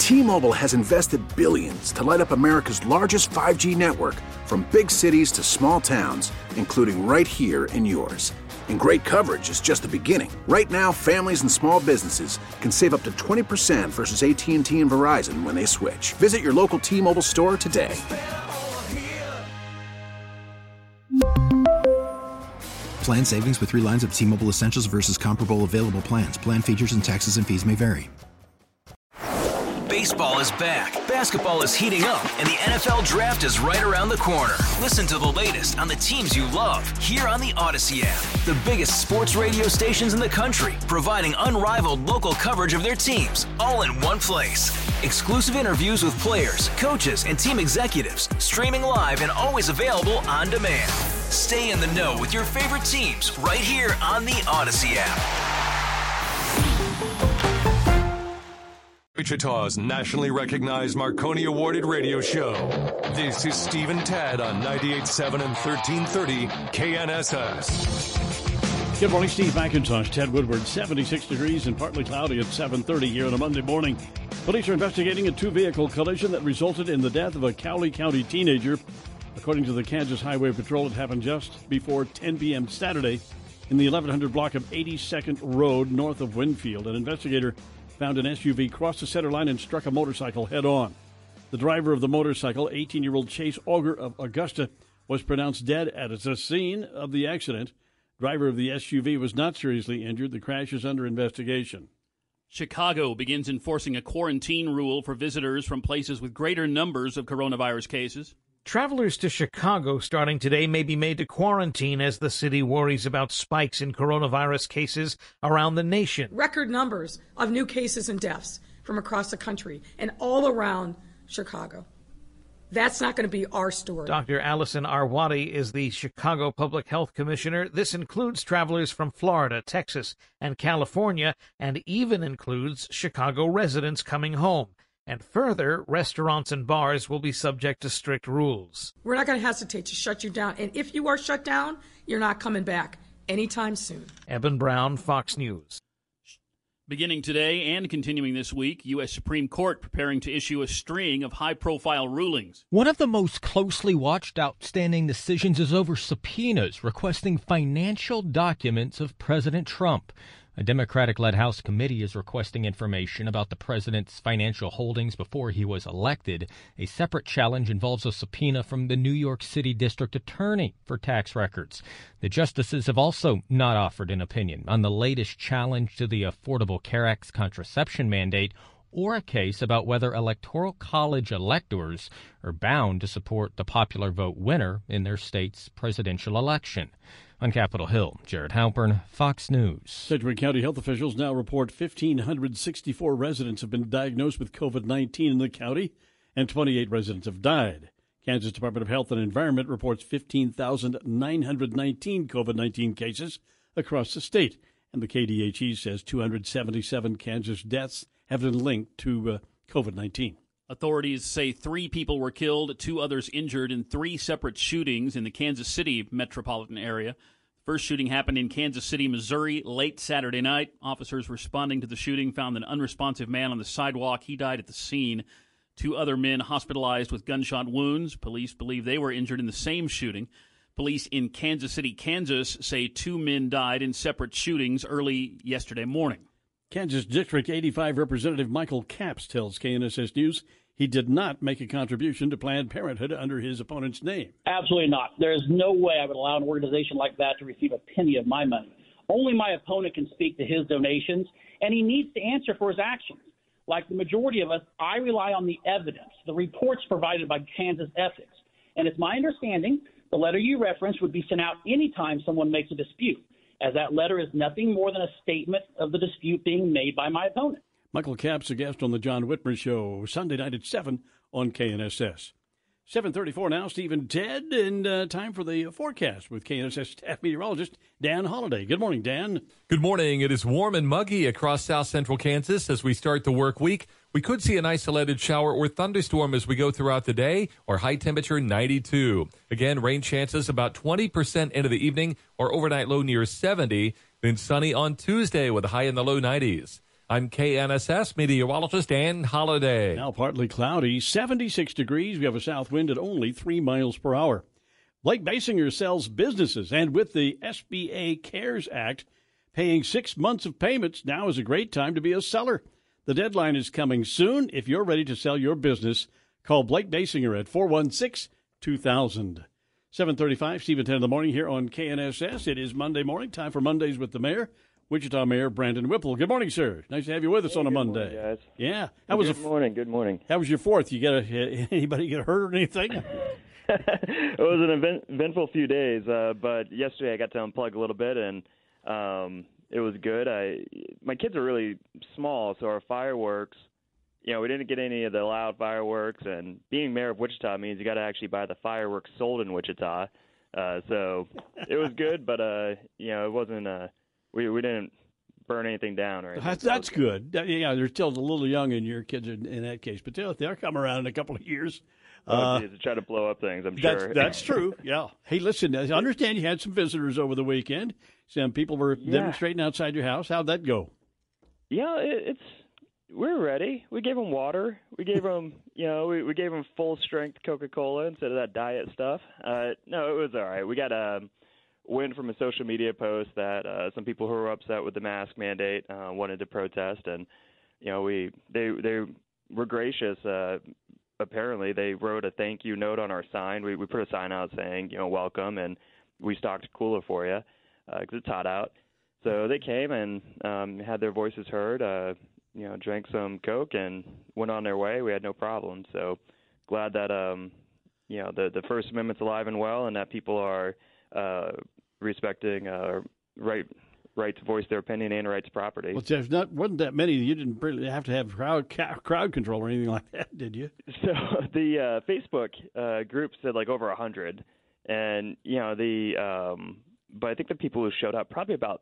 T-Mobile has invested billions to light up America's largest 5G network, from big cities to small towns, including right here in yours. And great coverage is just the beginning. Right now, families and small businesses can save up to 20% versus AT&T and Verizon when they switch. Visit your local T-Mobile store today. Plan savings with 3 lines of T-Mobile Essentials versus comparable available plans. Plan features and taxes and fees may vary. Baseball is back, basketball is heating up, and the NFL Draft is right around the corner. Listen to the latest on the teams you love here on the Odyssey app. The biggest sports radio stations in the country, providing unrivaled local coverage of their teams, all in one place. Exclusive interviews with players, coaches, and team executives, streaming live and always available on demand. Stay in the know with your favorite teams right here on the Odyssey app. Wichita's nationally recognized Marconi Awarded radio show. This is Steve and Tad on 98.7 and 1330 KNSS. Good morning, Steve McIntosh, Ted Woodward. 76 degrees and partly cloudy at 7:30 here on a Monday morning. Police are investigating a 2-vehicle collision that resulted in the death of a Cowley County teenager. According to the Kansas Highway Patrol, it happened just before 10 p.m. Saturday in the 1100 block of 82nd Road north of Winfield. An investigator found an SUV cross the center line and struck a motorcycle head-on. The driver of the motorcycle, 18-year-old Chase Auger of Augusta, was pronounced dead at the scene of the accident. Driver of the SUV was not seriously injured. The crash is under investigation. Chicago begins enforcing a quarantine rule for visitors from places with greater numbers of coronavirus cases. Travelers to Chicago starting today may be made to quarantine as the city worries about spikes in coronavirus cases around the nation. Record numbers of new cases and deaths from across the country and all around Chicago. That's not going to be our story. Dr. Allison Arwady is the Chicago Public Health Commissioner. This includes travelers from Florida, Texas, and California, and even includes Chicago residents coming home. And further, restaurants and bars will be subject to strict rules. We're not going to hesitate to shut you down. And if you are shut down, you're not coming back anytime soon. Eben Brown, Fox News. Beginning today and continuing this week, U.S. Supreme Court preparing to issue a string of high-profile rulings. One of the most closely watched outstanding decisions is over subpoenas requesting financial documents of President Trump. A Democratic-led House committee is requesting information about the president's financial holdings before he was elected. A separate challenge involves a subpoena from the New York City District Attorney for tax records. The justices have also not offered an opinion on the latest challenge to the Affordable Care Act's contraception mandate or a case about whether Electoral College electors are bound to support the popular vote winner in their state's presidential election. On Capitol Hill, Jared Halpern, Fox News. Sedgwick County health officials now report 1,564 residents have been diagnosed with COVID-19 in the county, and 28 residents have died. Kansas Department of Health and Environment reports 15,919 COVID-19 cases across the state, and the KDHE says 277 Kansas deaths have been linked to COVID-19. Authorities say 3 people were killed, 2 others injured in 3 separate shootings in the Kansas City metropolitan area. The first shooting happened in Kansas City, Missouri, late Saturday night. Officers responding to the shooting found an unresponsive man on the sidewalk. He died at the scene. 2 other men hospitalized with gunshot wounds. Police believe they were injured in the same shooting. Police in Kansas City, Kansas, say 2 men died in separate shootings early yesterday morning. Kansas District 85 Representative Michael Capps tells KNSS News he did not make a contribution to Planned Parenthood under his opponent's name. Absolutely not. There is no way I would allow an organization like that to receive a penny of my money. Only my opponent can speak to his donations, and he needs to answer for his actions. Like the majority of us, I rely on the evidence, the reports provided by Kansas Ethics. And it's my understanding the letter you referenced would be sent out anytime someone makes a dispute, as that letter is nothing more than a statement of the dispute being made by my opponent. Michael Capps, a guest on the John Whitmer Show, Sunday night at 7 on KNSS. 7:34 now, Steve and Ted, and time for the forecast with KNSS staff meteorologist Dan Holliday. Good morning, Dan. Good morning. It is warm and muggy across south central Kansas as we start the work week. We could see an isolated shower or thunderstorm as we go throughout the day, or high temperature 92. Again, rain chances about 20% into the evening, or overnight low near 70. Then sunny on Tuesday with a high in the low 90s. I'm KNSS meteorologist Ann Holiday. Now partly cloudy, 76 degrees. We have a south wind at only 3 miles per hour. Blake Basinger sells businesses, and with the SBA CARES Act paying 6 months of payments, now is a great time to be a seller. The deadline is coming soon. If you're ready to sell your business, call Blake Basinger at 416-2000. 7:35, Steve and 10 in the morning here on KNSS. It is Monday morning, time for Mondays with the Mayor, Wichita Mayor Brandon Whipple. Good morning, sir. Nice to have you with us on a Monday. Morning, guys. Yeah. Good morning. Good morning. How was your fourth? Anybody get hurt or anything? It was an eventful few days, but yesterday I got to unplug a little bit, and it was good. My kids are really small, so our fireworks, we didn't get any of the loud fireworks, and being mayor of Wichita means you got to actually buy the fireworks sold in Wichita. So it was good, but it wasn't. We didn't burn anything down or anything. That's good. Yeah, they're still a little young in your kids in that case, but they'll come around in a couple of years. To try to blow up things, I'm sure. That's true. Yeah. Hey, listen, I understand you had some visitors over the weekend. Some people were demonstrating outside your house. How'd that go? Yeah, we're ready. We gave them water. We gave them, we gave them full strength Coca-Cola instead of that diet stuff. No, it was all right. We got a win from a social media post that some people who were upset with the mask mandate wanted to protest, and they were gracious. Apparently, they wrote a thank you note on our sign. We put a sign out saying, welcome, and we stocked a cooler for you because it's hot out. So they came and had their voices heard, drank some Coke and went on their way. We had no problem. So glad that, the First Amendment's alive and well, and that people are respecting right to voice their opinion and right to property. Well, there's wasn't that many. You didn't really have to have crowd control or anything like that, did you? So the Facebook group said like over 100, and but I think the people who showed up probably about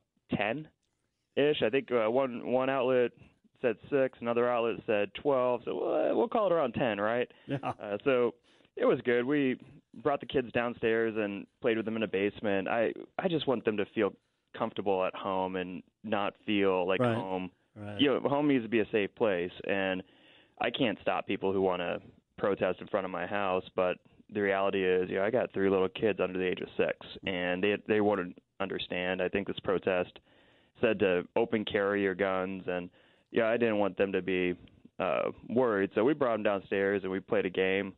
10-ish. I think one outlet said 6, another outlet said 12. So we'll call it around 10, right? Yeah. So it was good. We brought the kids downstairs and played with them in a basement. I just want them to feel comfortable at home and not feel like home. Right. Home needs to be a safe place, and I can't stop people who want to protest in front of my house, but the reality is, I got 3 little kids under the age of 6, and they wouldn't understand. I think this protest said to open carry your guns, and I didn't want them to be worried, so we brought them downstairs and we played a game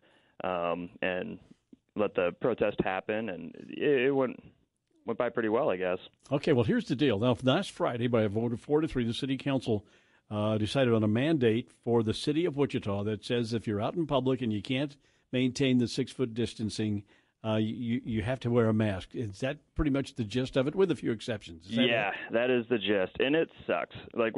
and let the protest happen, and it went by pretty well, I guess. Okay, well, here's the deal. Now, last Friday, by a vote of 4-3, the city council decided on a mandate for the city of Wichita that says if you're out in public and you can't maintain the 6-foot distancing, you have to wear a mask. Is that pretty much the gist of it, with a few exceptions? That is the gist, and it sucks. Like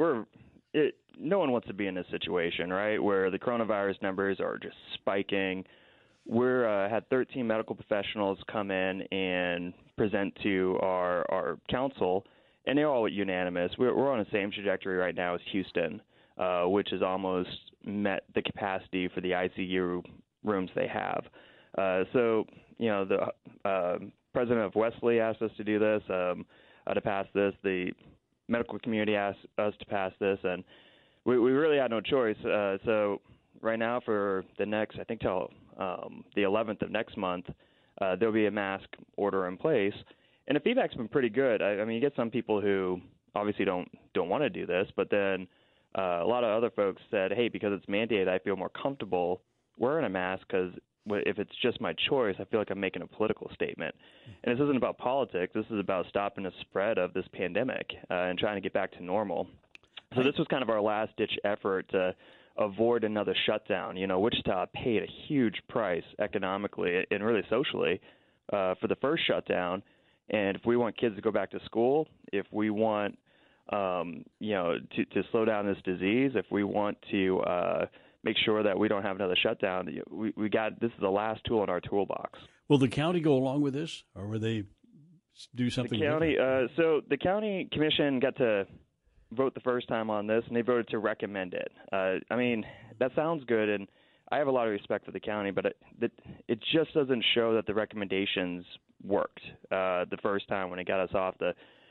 no one wants to be in this situation, right, where the coronavirus numbers are just spiking. We're had 13 medical professionals come in and present to our council, and they're all unanimous. We're on the same trajectory right now as Houston, which has almost met the capacity for the ICU rooms they have. So, the president of Wesley asked us to do this, to pass this. The medical community asked us to pass this, and we really had no choice. So right now for the next, I think till the 11th of next month, there'll be a mask order in place. And the feedback's been pretty good. I mean, you get some people who obviously don't want to do this, but then a lot of other folks said, hey, because it's mandated, I feel more comfortable wearing a mask because if it's just my choice, I feel like I'm making a political statement. And this isn't about politics. This is about stopping the spread of this pandemic and trying to get back to normal. So this was kind of our last-ditch effort to avoid another shutdown. Wichita paid a huge price economically and really socially for the first shutdown. And if we want kids to go back to school, if we want, to slow down this disease, if we want to make sure that we don't have another shutdown, this is the last tool in our toolbox. Will the county go along with this, or will they do something different? So the county commission got to vote the first time on this, and they voted to recommend it. I mean, that sounds good, and I have a lot of respect for the county, but it just doesn't show that the recommendations worked the first time when it got us off the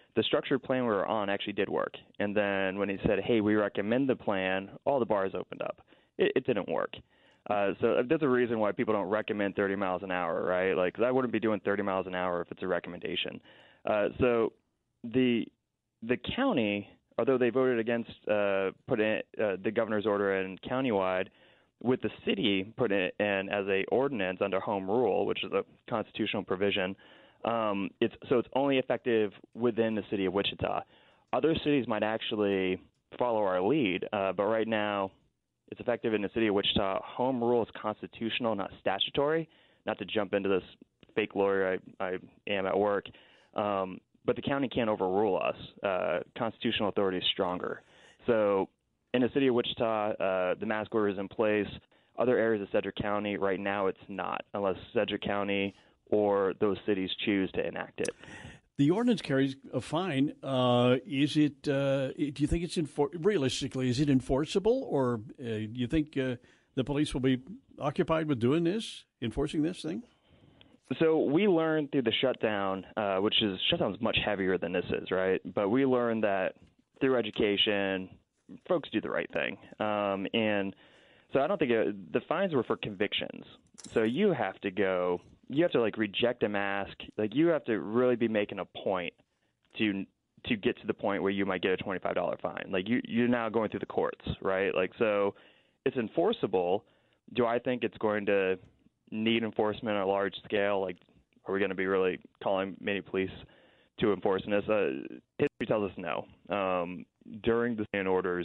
the structured plan we were on actually did work. And then when he said, hey, we recommend the plan, all the bars opened up. It didn't work. So there's a reason why people don't recommend 30 miles an hour, right? Like, 'cause I wouldn't be doing 30 miles an hour if it's a recommendation. So the county, although they voted against putting the governor's order in countywide, with the city put it in as a ordinance under home rule, which is a constitutional provision, it's only effective within the city of Wichita. Other cities might actually follow our lead, but right now it's effective in the city of Wichita. Home rule is constitutional, not statutory. Not to jump into this fake lawyer I am at work, but the county can't overrule us. Constitutional authority is stronger. So in the city of Wichita, the mask order is in place. Other areas of Sedgwick County, right now it's not, unless Sedgwick County or those cities choose to enact it. The ordinance carries a fine. Is it? Do you think it's realistically? Is it enforceable, or do you think the police will be occupied with doing this, enforcing this thing? So we learned through the shutdown, shutdown's much heavier than this is, right? But we learned that through education, folks do the right thing, and so I don't think the fines were for convictions. So you have to like reject a mask. Like, you have to really be making a point to get to the point where you might get a $25 fine. Like, you're now going through the courts, right? Like, so it's enforceable. Do I think it's going to need enforcement on a large scale? Like, are we going to be really calling many police to enforcing this? History tells us no. During the stand orders,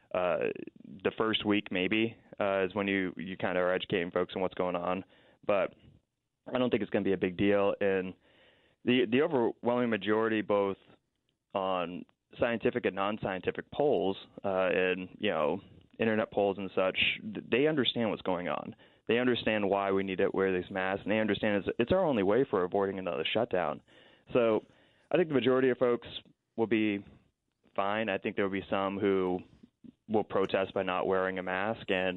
the first week maybe is when you kind of are educating folks on what's going on, but I don't think it's going to be a big deal. And the overwhelming majority, both on scientific and non-scientific polls, and internet polls and such, they understand what's going on. They understand why we need to wear these masks, and they understand it's our only way for avoiding another shutdown. So I think the majority of folks will be fine. I think there will be some who will protest by not wearing a mask, and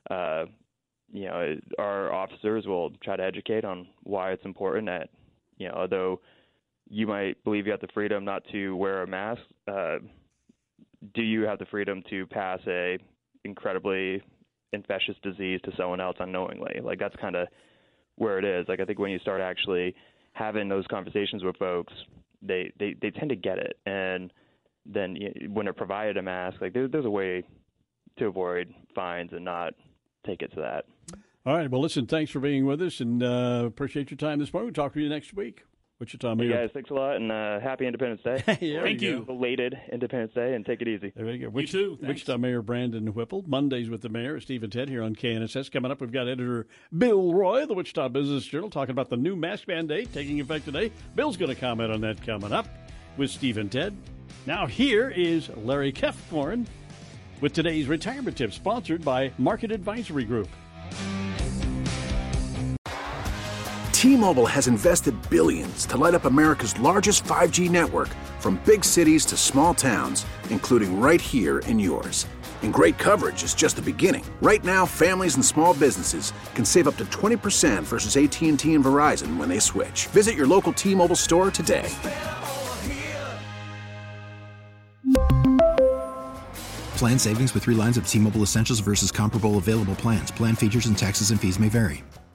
our officers will try to educate on why it's important that, although you might believe you have the freedom not to wear a mask, do you have the freedom to pass a incredibly infectious disease to someone else unknowingly? Like, that's kind of where it is. Like, I think when you start actually having those conversations with folks, they tend to get it. And then when they're provided a mask, like, there's a way to avoid fines and not take it to that. All right. Well, listen, thanks for being with us, and appreciate your time this morning. We'll talk to you next week. Wichita Mayor. Hey guys, thanks a lot, and happy Independence Day. Thank you. Belated Independence Day, and take it easy. There you go. You too. Thanks. Wichita Mayor Brandon Whipple. Mondays with the Mayor, Steve and Ted here on KNSS. Coming up, we've got editor Bill Roy of the Wichita Business Journal talking about the new mask mandate taking effect today. Bill's going to comment on that coming up with Steve and Ted. Now here is Larry Kefthorn with today's retirement tip, sponsored by Market Advisory Group. T-Mobile has invested billions to light up America's largest 5G network, from big cities to small towns, including right here in yours. And great coverage is just the beginning. Right now, families and small businesses can save up to 20% versus AT&T and Verizon when they switch. Visit your local T-Mobile store today. Plan savings with 3 lines of T-Mobile Essentials versus comparable available plans. Plan features and taxes and fees may vary.